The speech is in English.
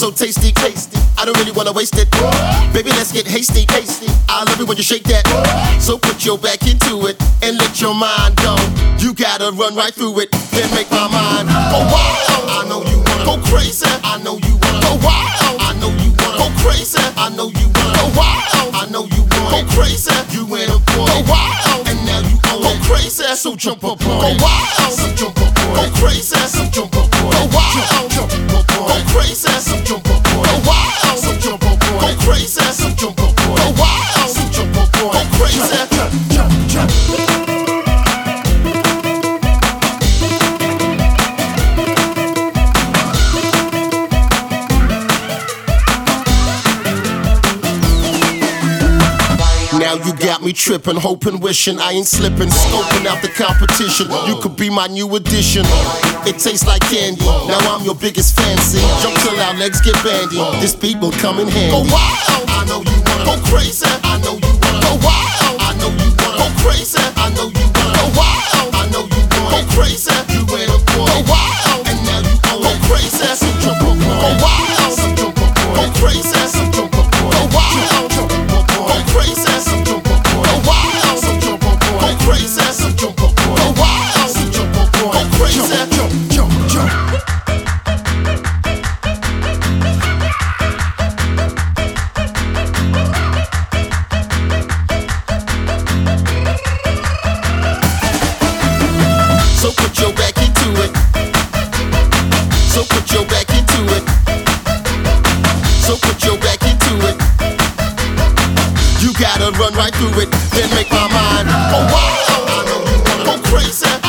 so tasty, tasty. I don't really wanna waste it. Baby, let's get hasty, hasty. I love it when you shake that. So put your back into it and let your mind go. You gotta run right through it, then make my mind go wild. I know you wanna go crazy. I know you wanna go wild. I know you wanna go crazy. I know you wanna go wild. I know you wanna go crazy. You and a boy go wild, and now you go crazy. So jump up, go wild. So jump up, go crazy. So jump up, go wild. Jump up, go crazy. So jump up, go wild. So jump up, go crazy. So jump up, go wild. So jump up, go crazy. Jump. Now you got me tripping, hoping, wishing I ain't slipping, scoping out the competition. You could be my new addition. It tastes like candy. Now I'm your biggest fancy. Jump till our legs get bandy. This beat will come in handy. Go wild. I know you wanna go crazy. I know you wanna go wild. I know you wanna go crazy. I know you wanna go wild. I know you wanna go crazy. You and a boy go wild, and now you go crazy. So jump up, go wild. So jump up, go crazy. So jump up, go wild. Jump up, go crazy. So jump up, go wild. So jump up, go crazy. So jump up, go wild. So jump up, go crazy. Jump. So put your back into it. So put your back into it. So put your back into it. You gotta run right through it, then make my mind go wild. I know you wanna go crazy.